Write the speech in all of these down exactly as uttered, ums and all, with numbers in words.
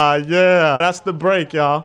yeah. That's the break, y'all.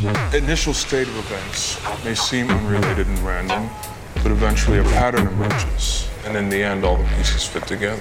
initial state of events may seem unrelated and random, but eventually a pattern emerges, and in the end, all the pieces fit together.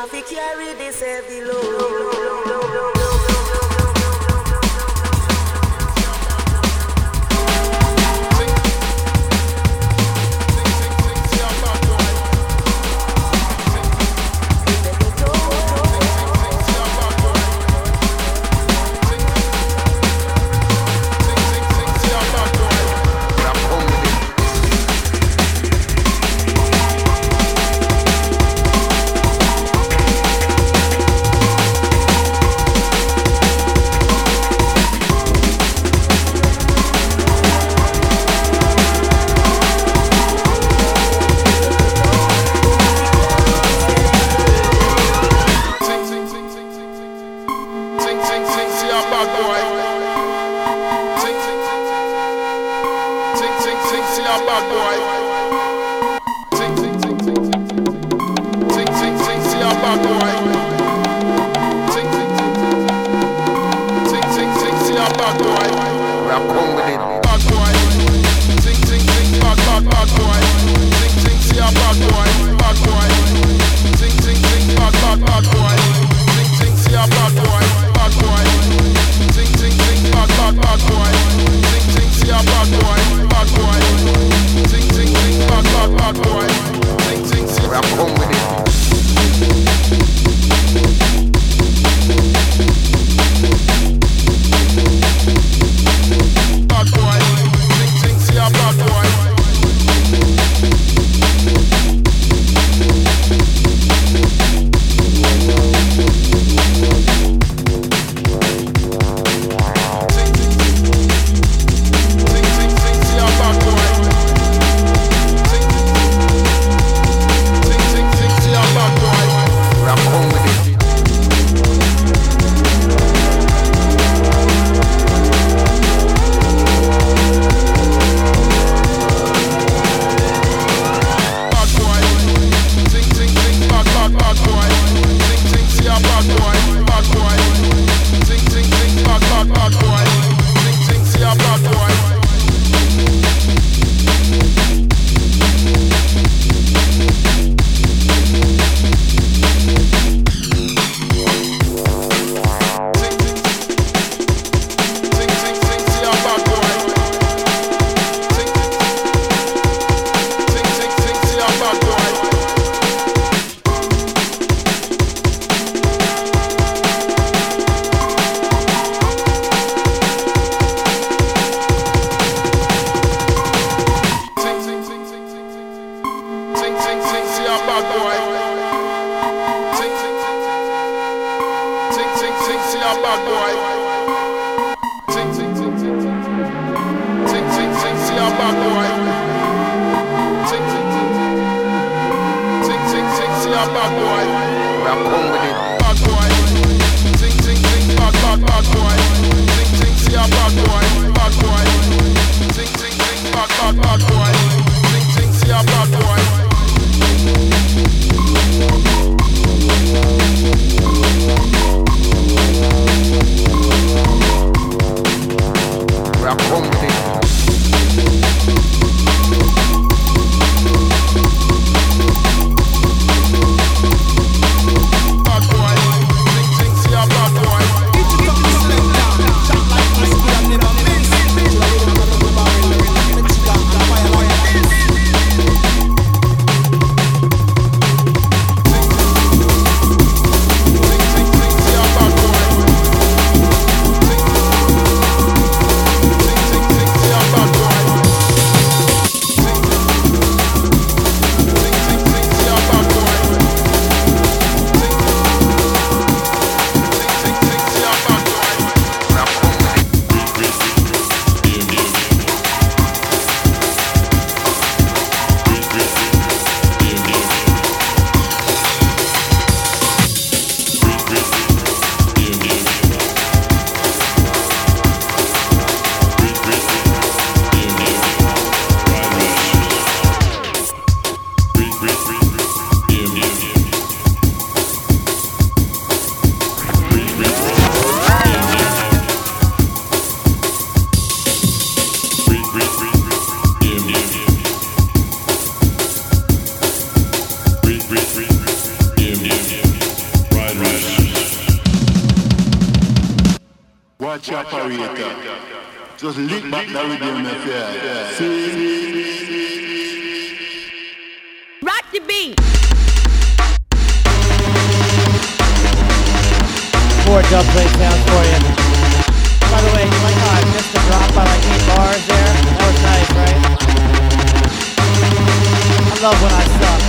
have to carry this heavy load. Watch your operator. Just lick back the rhythm if you see. Rock the beat. Four dubplate sounds for you. By the way, you like how I missed the drop by like eight bars there? That was nice, right? I love when I suck.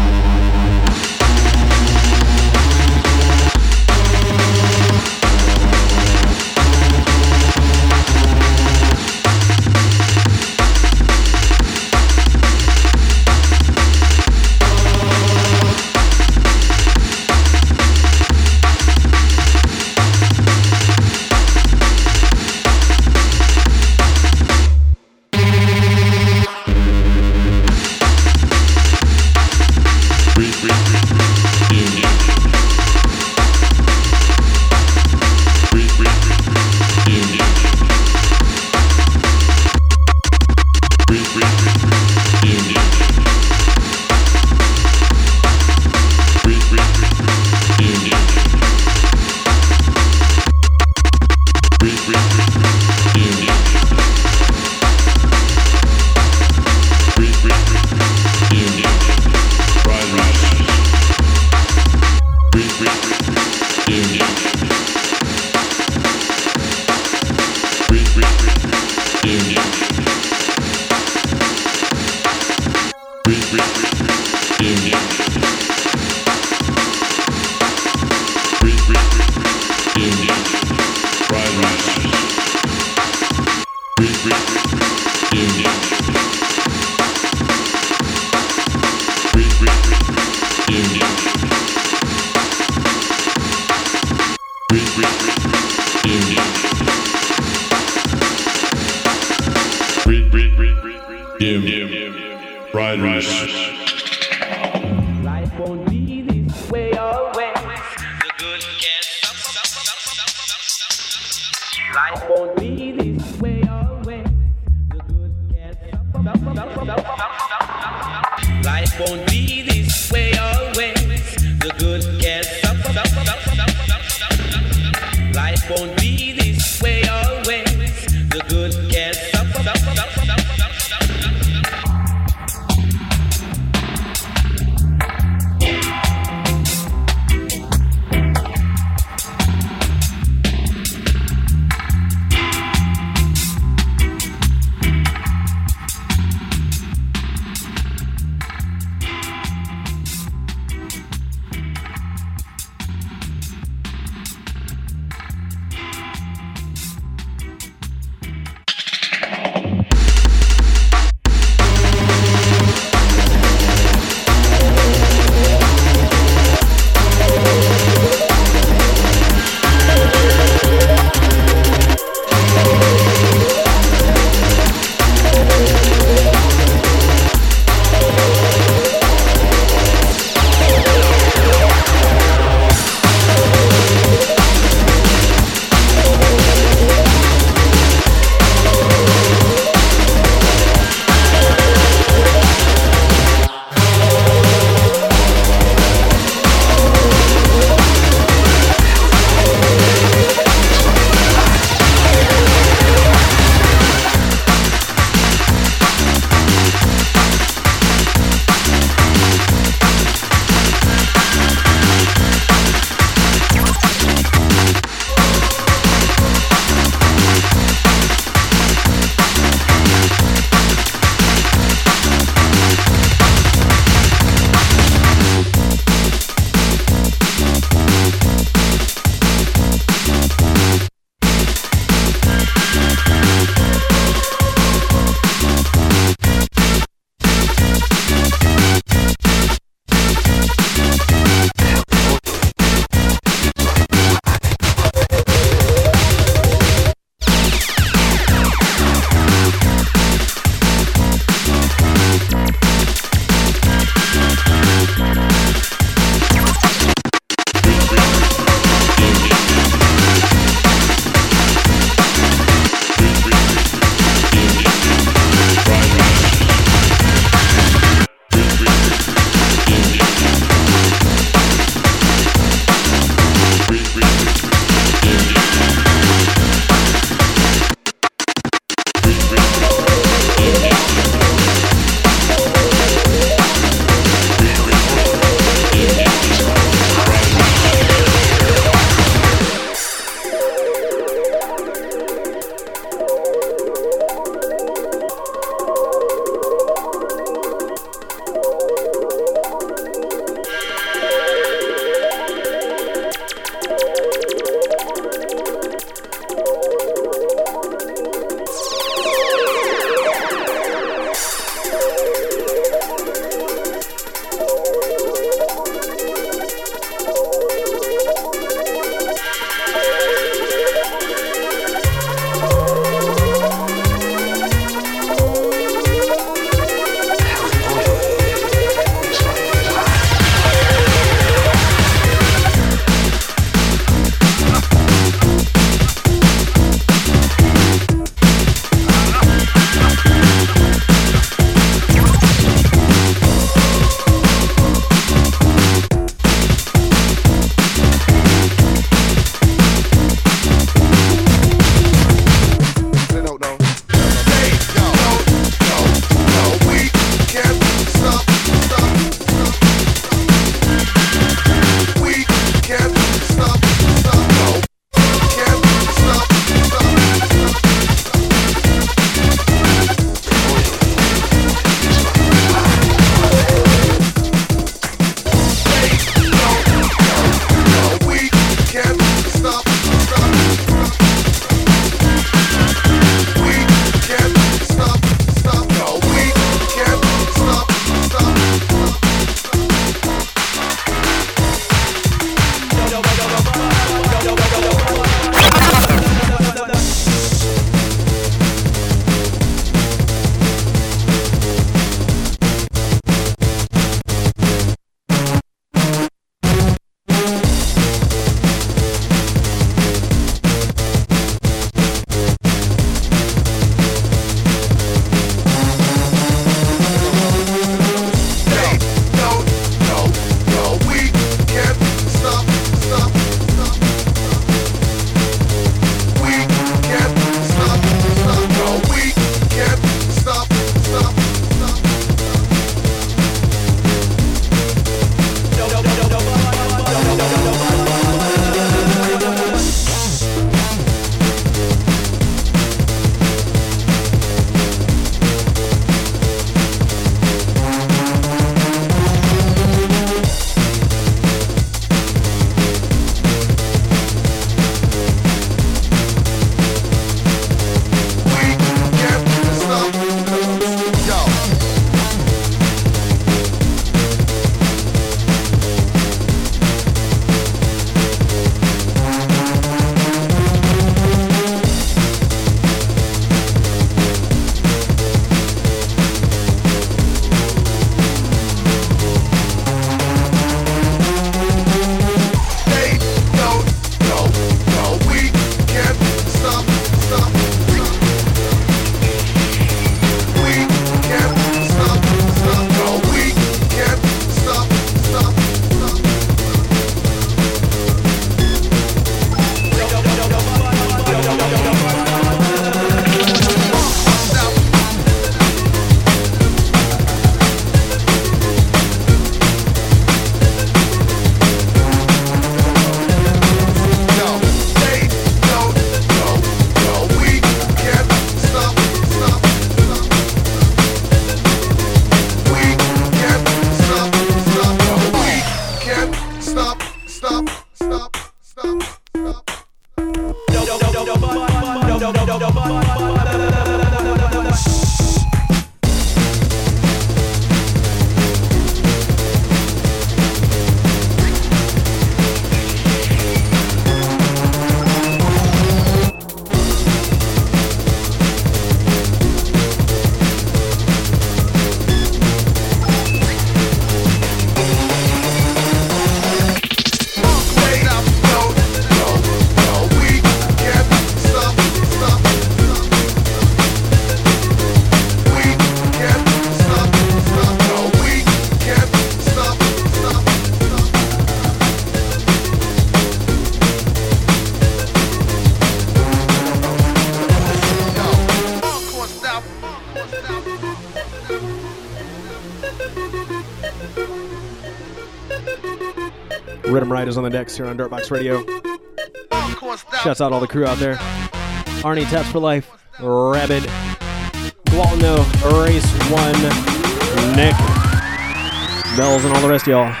Rhythm Riders on the decks here on Dirtbox Radio. Shouts out all the crew out there. Arnie, Taps for Life, Rabid, Gualtano, Race One, Nick, Bells, and all the rest of y'all.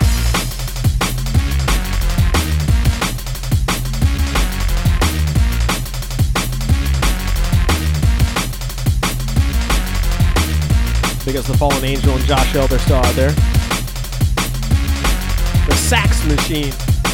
Big ups the Fallen Angel and Josh Elder still out there. The Sax Machine.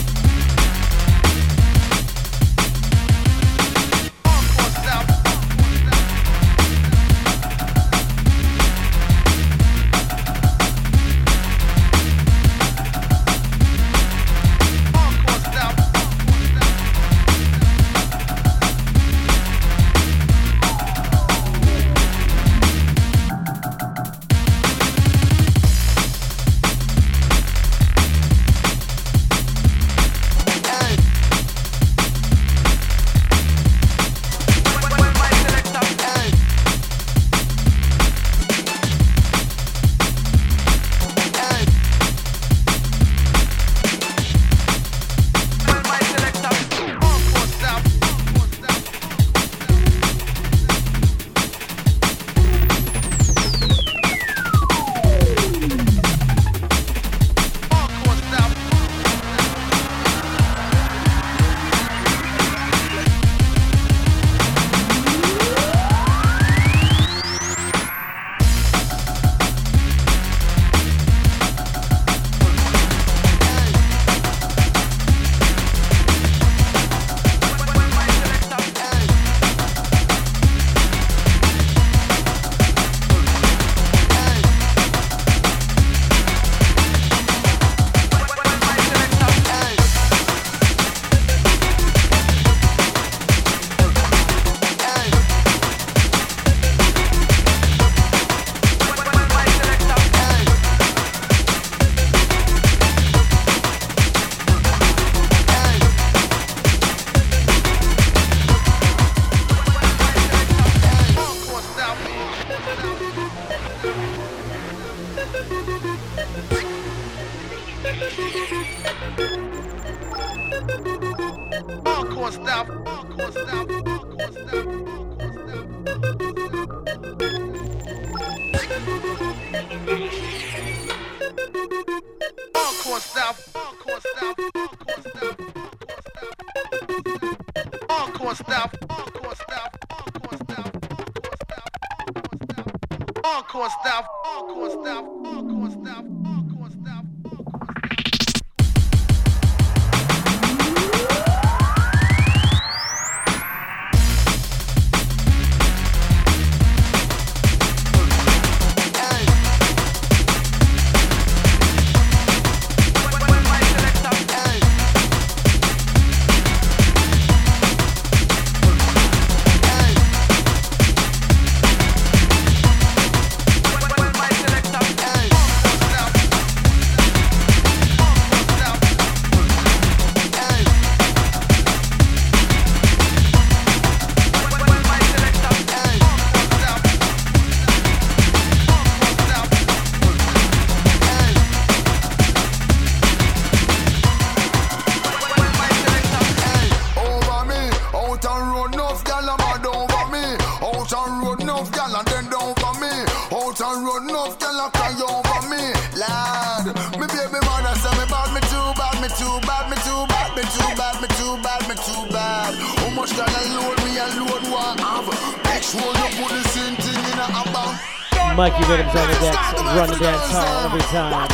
Mikey Rhythms on the decks, run the dance hall every time.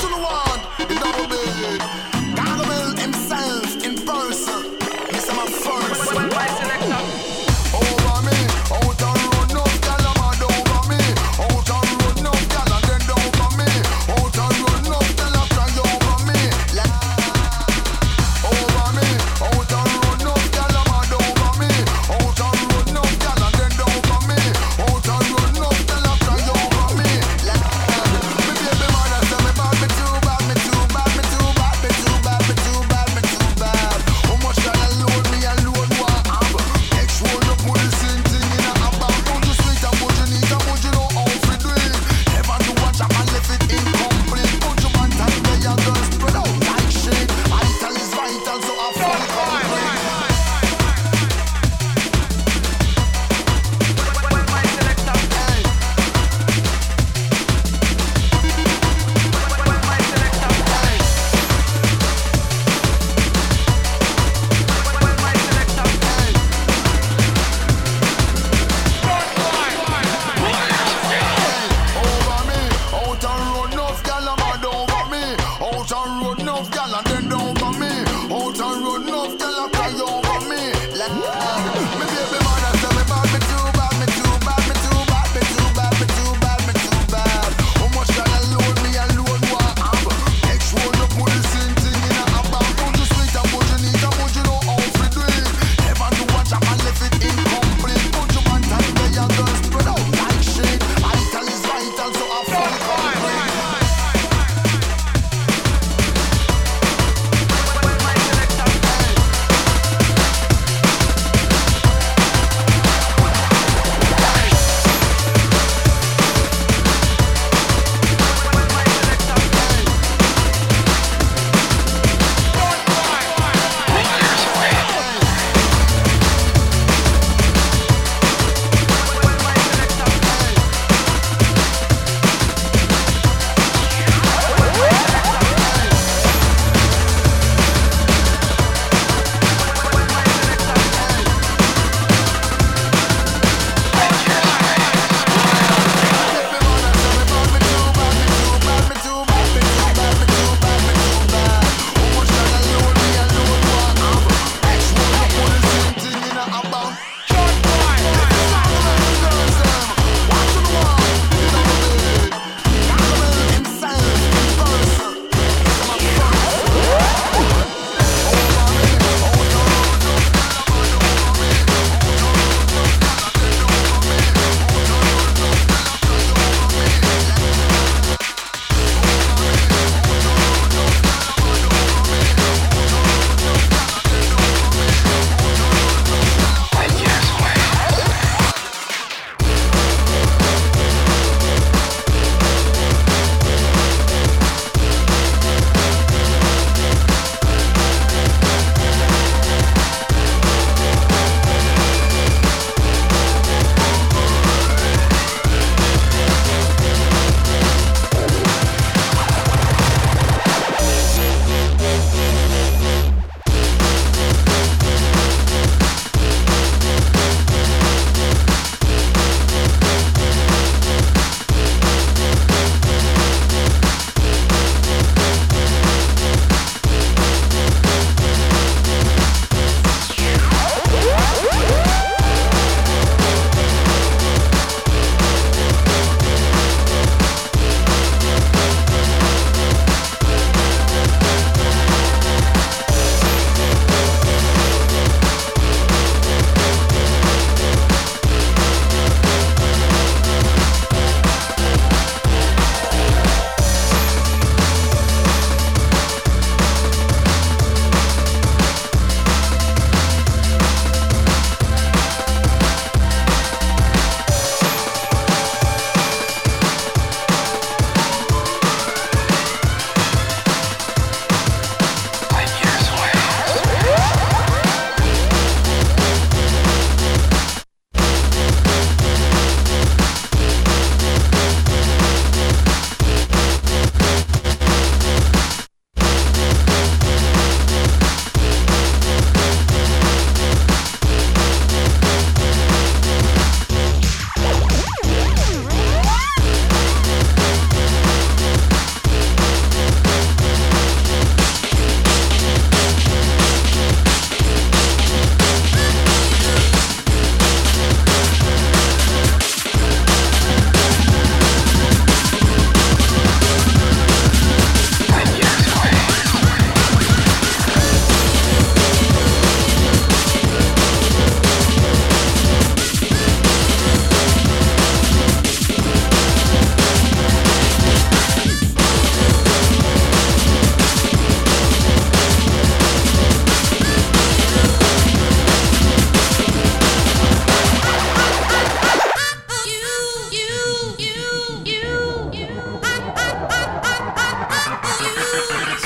But you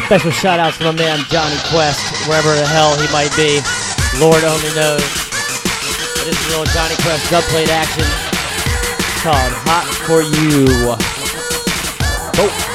Special shout outs to my man Johnny Quest, wherever the hell he might be. Lord only knows. It is a little Johnny Quest dubplate action called Hot For You. Oh.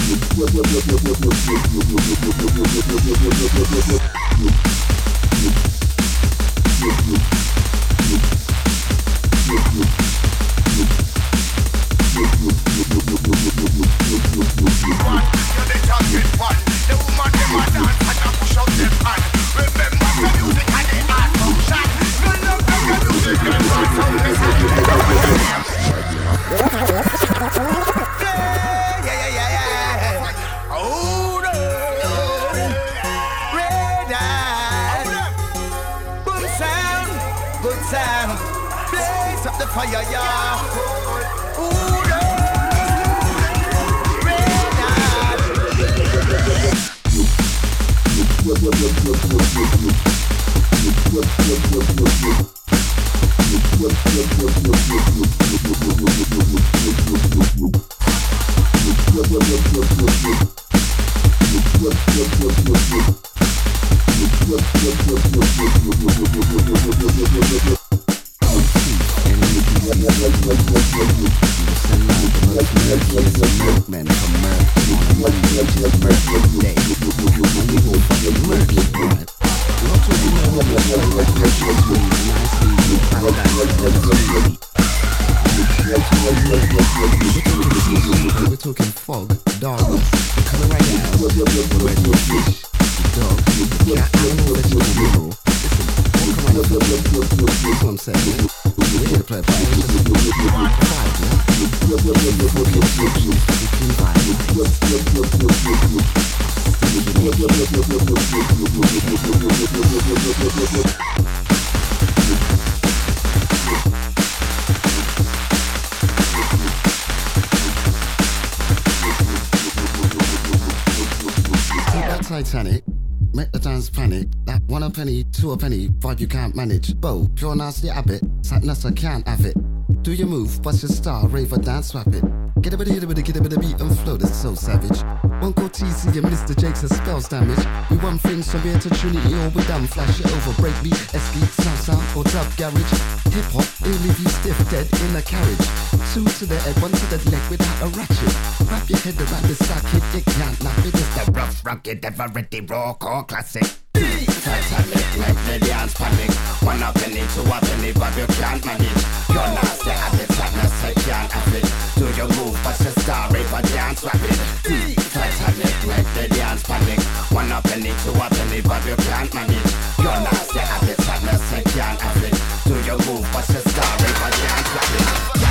Titanic, make the dance panic. That one a penny, two a penny, five you can't manage. Bo, pure nasty habit, sadness I can't have it. Do your move, bust your star, rave or dance, swap it. Get a bit of hit a bit of get a bit of beat and flow, that's so savage. One go T C and Mister Jakes has spells damage. We one fringe from here to Trinity or we done. Flash it over, break beat, S-beat, salsa or dub garage. Hip hop, it'll leave you stiff dead in a carriage. Two to the head, one to the leg without a ratchet. Wrap your head around the socket, you can't knock it. It's the rough, rugged, ever ready, raw, core classic. Titanic, make the dance panic. One a penny, two a penny, but you can't manage. You're nasty habit, sadness, I can't have it. Do your move, but your star, rave or dance rapid. Titanic, make the dance panic. One a penny, two a penny, but you can't manage. You're nasty habit, sadness, I can't have it. Do your move, but your star, rave or dance rapid.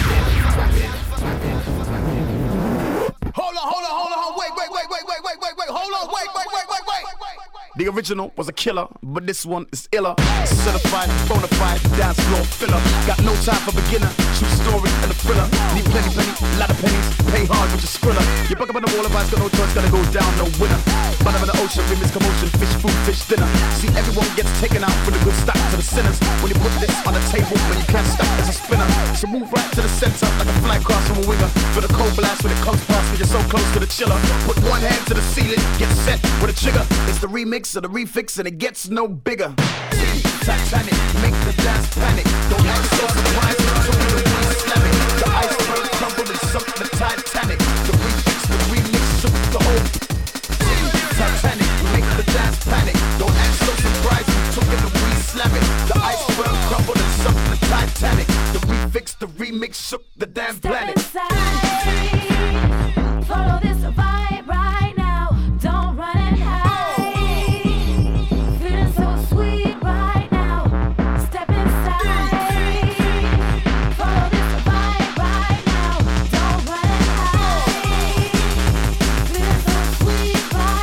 Hold on, hold on, hold on, wait, wait, wait, wait, wait, wait, wait, wait, hold on, wait, wait, wait, wait, wait. The original was a killer, but this one is iller. Certified, bona fide, dance floor filler. Got no time for beginner, true story and a thriller. Need plenty, plenty, a lot of pennies, pay hard with your skriller. You buck up on the wall of ice, got no choice, gotta go down, no winner. Bottom of the ocean, remix commotion, fish food, fish dinner. See, everyone gets taken out for the good stock to the sinners. When you put this on the table, when you can't stop as a spinner. So move right to the center, like a flight cross from a winger. For the cold blast when it comes past, when you're so close to the chiller. Put one hand to the ceiling, get set with a trigger. It's the remix of the refix and it gets no bigger. Titanic, make the dance panic. Don't act so surprised when the wind slam it. The iceberg crumbled and sunk the Titanic. The refix, the remix shook the whole. Titanic, make the dance panic. Don't act so surprised when took it and we slam it. The iceberg crumbled and sunk the Titanic. The refix, the remix shook the damn planet. Step inside, follow this vibe right now. Don't run and hide. Feeling so sweet right now. Step inside, follow this vibe right now. Don't run and hide. Feeling so sweet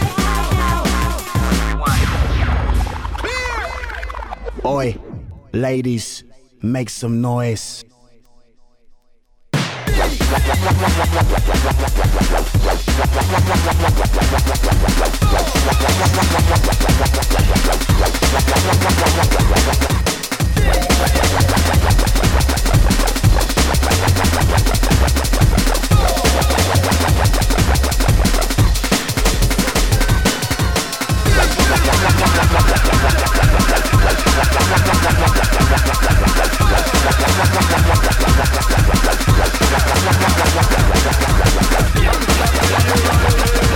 right now. Oi, ladies, make some noise. Yeah.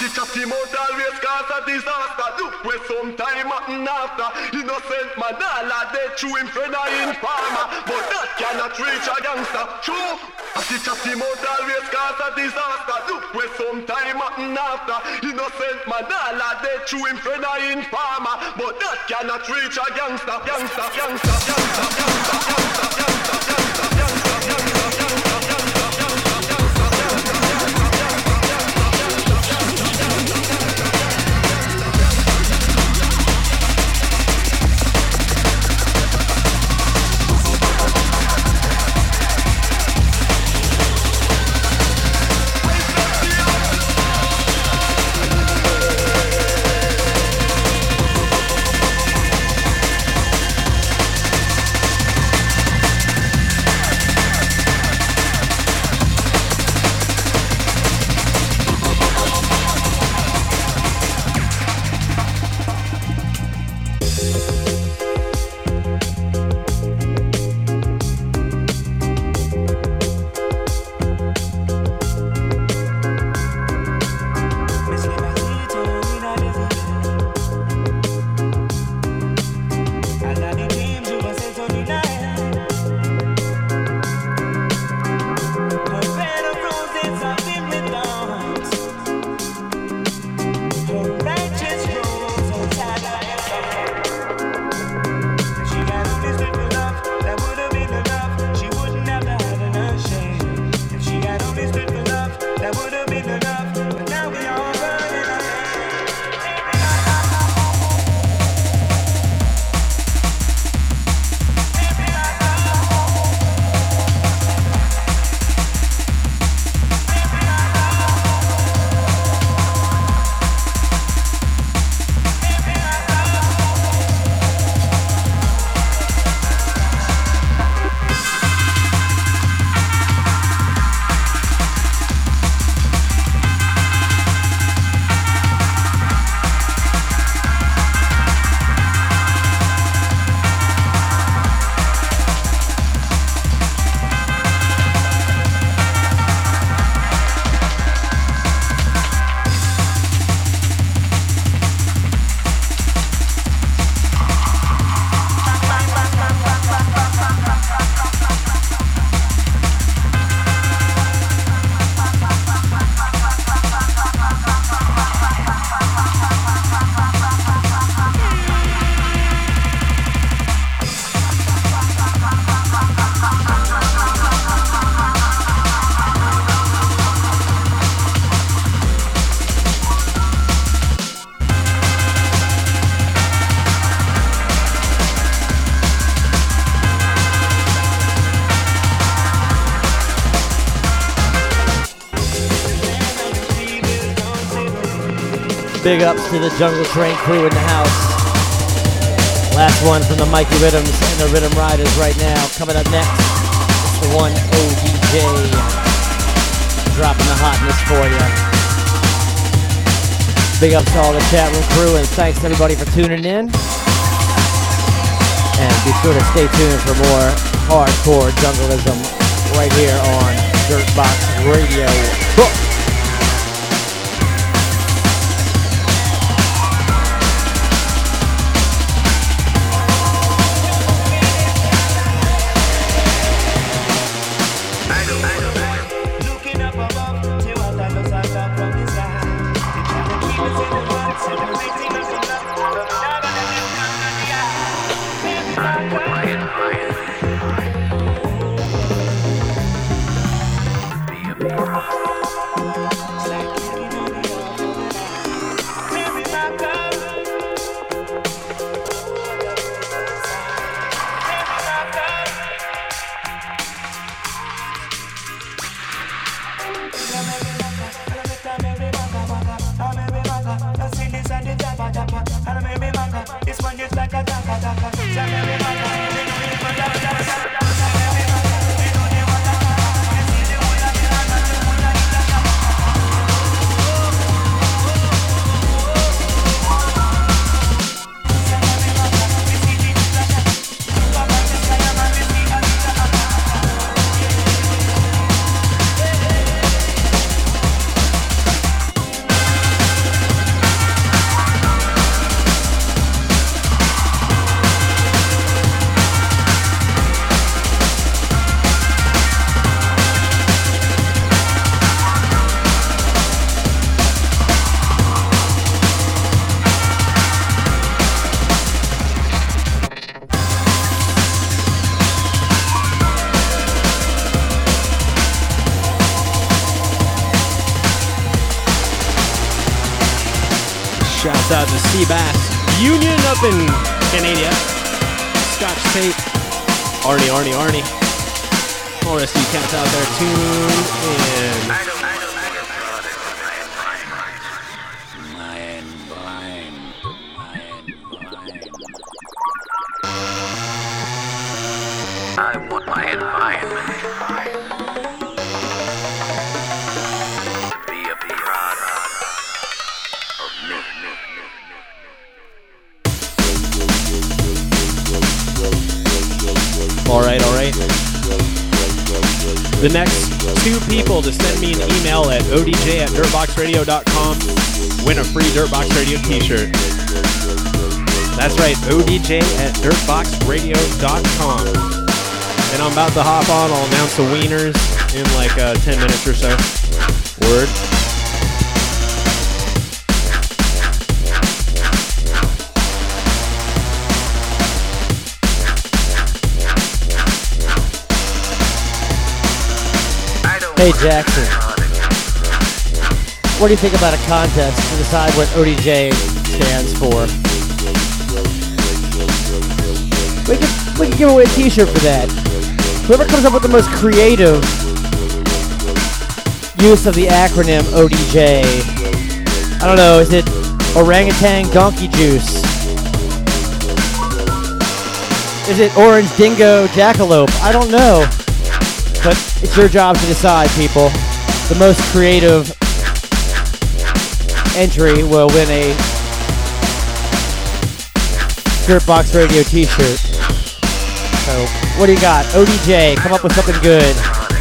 Chatty chatty mouth always cause a disaster. Look where some time happen after. Innocent man all a dead through him friend a informer, but that cannot reach a gangster. True. Chatty chatty mouth always cause a disaster. Look where some time happen after. Innocent man all a dead through him friend a informer, but that cannot reach a gangster. Gangster, gangster, gangster, gangster, gangster, gangster, gangster, gangster, gangster. Big ups to the Jungle Train crew in the house. Last one from the Mikey Rhythms and the Rhythm Riders right now. Coming up next, it's the one O D J. Dropping the hotness for you. Big ups to all the chat room crew, and thanks to everybody for tuning in. And be sure to stay tuned for more hardcore jungleism right here on Dirtbox Radio. Book. Be a Shouts out to Seabass Union up in Canada. Scotch Tape. Arnie, Arnie, Arnie. All the rest of you cats out there, tune in. I want my environment to be a product of me. Alright, alright. The next two people to send me an email at O D J at dirtbox radio dot com win a free Dirtbox Radio t-shirt. That's right, O D J at dirtbox radio dot com. And I'm about to hop on. I'll announce the wieners in like uh, ten minutes or so. Word. Hey Jackson, what do you think about a contest to decide what O D J stands for? We could, we could give away a t-shirt for that. Whoever comes up with the most creative use of the acronym O D J, I don't know, is it orangutan donkey juice? Is it orange dingo jackalope? I don't know. But it's your job to decide, people. The most creative entry will win a Dirtbox Radio t-shirt. So, what do you got? O D J, come up with something good.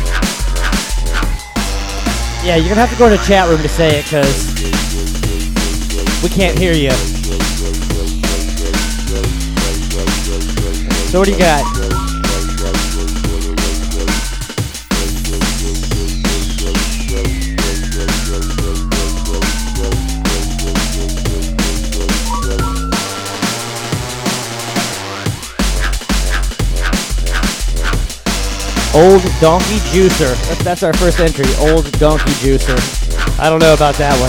Yeah, you're going to have to go in the chat room to say it, because we can't hear you. So what do you got? Old Donkey Juicer. That's, that's our first entry. Old Donkey Juicer. I don't know about that one.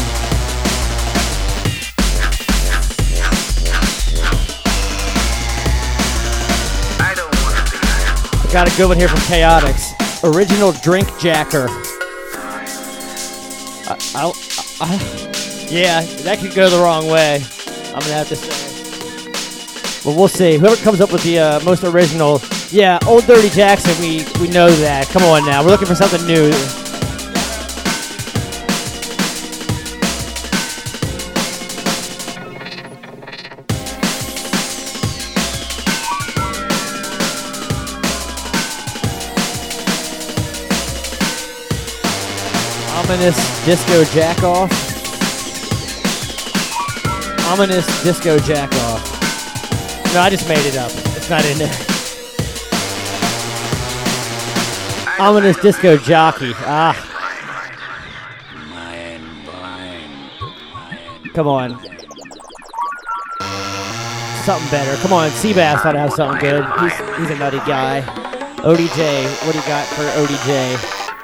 I got a good one here from Chaotix. Original Drink Jacker. I, I'll, I, yeah, that could go the wrong way. I'm gonna have to say. Well, we'll see. Whoever comes up with the uh, most original. Yeah, Old Dirty Jackson, we, we know that. Come on now, we're looking for something new. Ominous Disco Jack-Off. Ominous Disco Jack-Off. No, I just made it up. It's not in there. Ominous Disco Jockey. Ah. Come on. Something better. Come on, Seabass ought to have something good. He's, he's a nutty guy. O D J, what do you got for O D J?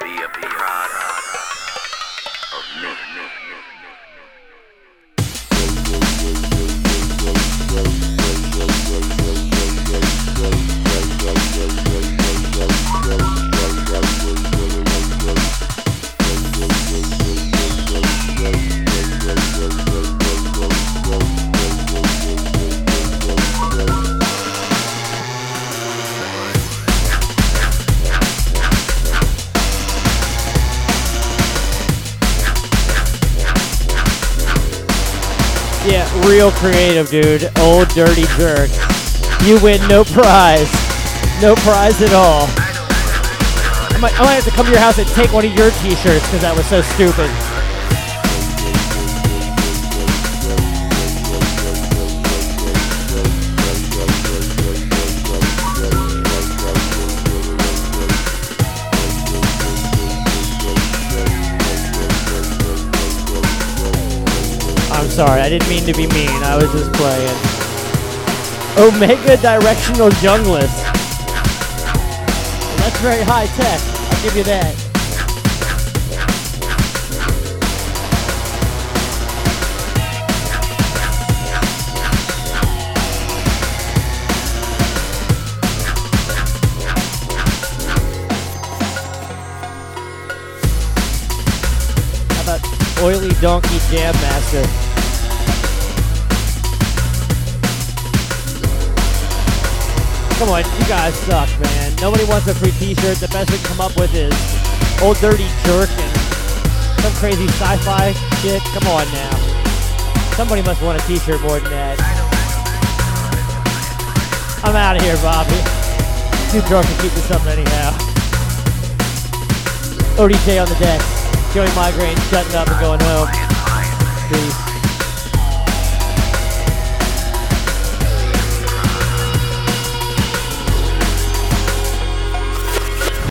Real creative, dude. Old Dirty Jerk. You win no prize. No prize at all. I might, I might have to come to your house and take one of your t-shirts because that was so stupid. Sorry, I didn't mean to be mean. I was just playing. Omega Directional Junglist. Well, that's very high tech. I'll give you that. Oily Donkey Jam Master. Come on, you guys suck, man. Nobody wants a free t-shirt. The best we can come up with is Old Dirty Jerk and some crazy sci-fi shit. Come on now. Somebody must want a t-shirt more than that. I'm out of here, Bobby. Too drunk to keep this up anyhow. O D J on the deck. Joey Migraine shutting up and going home. Peace.